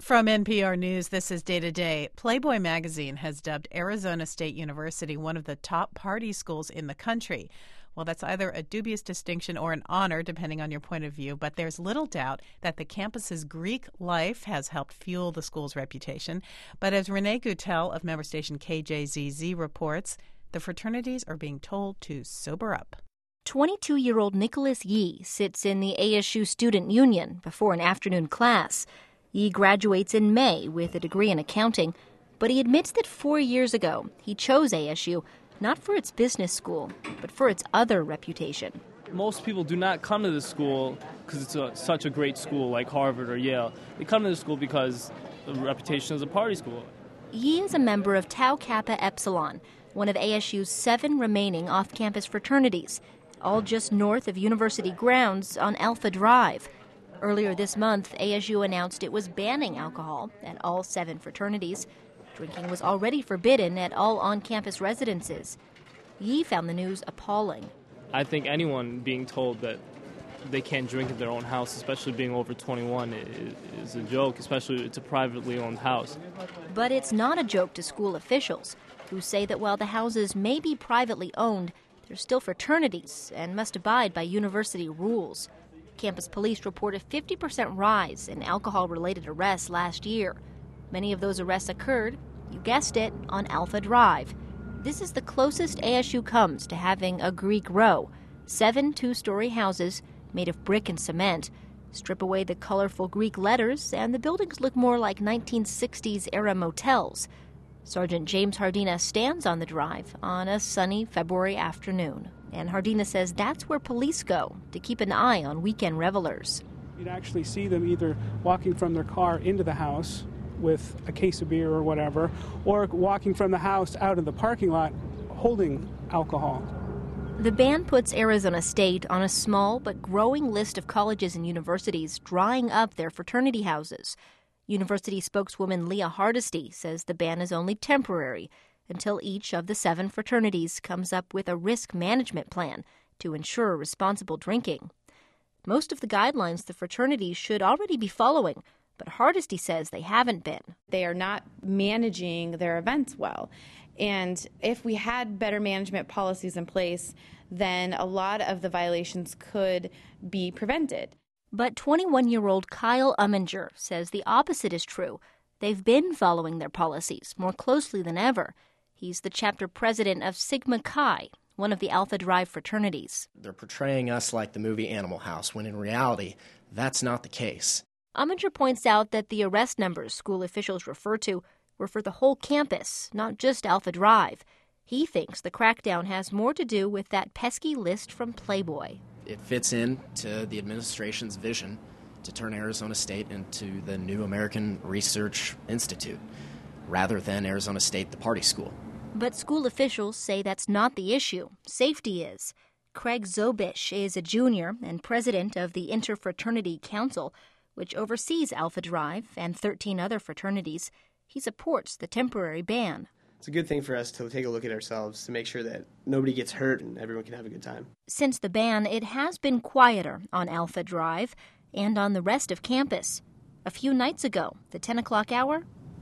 From NPR News, this is Day to Day. Playboy magazine has dubbed Arizona State University one of the top party schools in the country. Well, that's either a dubious distinction or an honor, depending on your point of view, but there's little doubt that the campus's Greek life has helped fuel the school's reputation. But as Renee Goutel of member station KJZZ reports, the fraternities are being told to sober up. 22-year-old Nicholas Yee sits in the ASU Student Union before an afternoon class. Yee graduates in May with a degree in accounting, but he admits that 4 years ago he chose ASU not for its business school, but for its other reputation. Most people do not come to this school because it's such a great school like Harvard or Yale. They come to this school because the reputation is a party school. Yee is a member of Tau Kappa Epsilon, one of ASU's 7 remaining off-campus fraternities, all just north of university grounds on Alpha Drive. Earlier this month, ASU announced it was banning alcohol at all 7 fraternities. Drinking was already forbidden at all on-campus residences. Yee found the news appalling. I think anyone being told that they can't drink at their own house, especially being over 21, is a joke, especially it's a privately owned house. But it's not a joke to school officials, who say that while the houses may be privately owned, they're still fraternities and must abide by university rules. Campus police report a 50% rise in alcohol-related arrests last year. Many of those arrests occurred, you guessed it, on Alpha Drive. This is the closest ASU comes to having a Greek row, 7 two-story houses made of brick and cement. Strip away the colorful Greek letters, and the buildings look more like 1960s-era motels. Sergeant James Hardina stands on the drive on a sunny February afternoon. And Hardina says that's where police go to keep an eye on weekend revelers. You'd actually see them either walking from their car into the house with a case of beer or whatever, or walking from the house out in the parking lot holding alcohol. The ban puts Arizona State on a small but growing list of colleges and universities drying up their fraternity houses. University spokeswoman Leah Hardesty says the ban is only temporary until each of the 7 fraternities comes up with a risk management plan to ensure responsible drinking. Most of the guidelines the fraternities should already be following, but Hardesty says they haven't been. They are not managing their events well. And if we had better management policies in place, then a lot of the violations could be prevented. But 21-year-old Kyle Umminger says the opposite is true. They've been following their policies more closely than ever. He's the chapter president of Sigma Chi, one of the Alpha Drive fraternities. They're portraying us like the movie Animal House, when in reality, that's not the case. Umminger points out that the arrest numbers school officials refer to were for the whole campus, not just Alpha Drive. He thinks the crackdown has more to do with that pesky list from Playboy. It fits into the administration's vision to turn Arizona State into the new American Research Institute, rather than Arizona State, the party school. But school officials say that's not the issue. Safety is. Craig Zobish is a junior and president of the Interfraternity Council, which oversees Alpha Drive and 13 other fraternities. He supports the temporary ban. It's a good thing for us to take a look at ourselves to make sure that nobody gets hurt and everyone can have a good time. Since the ban, it has been quieter on Alpha Drive and on the rest of campus. A few nights ago, the 10 o'clock hour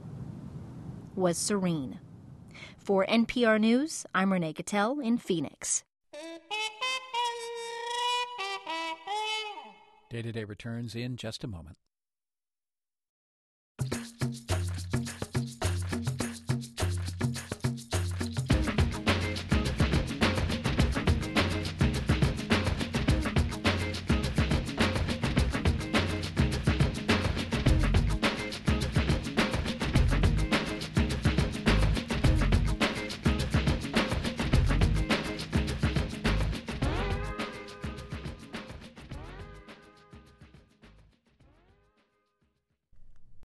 was serene. For NPR News, I'm Renee Goutel in Phoenix. Day to Day returns in just a moment.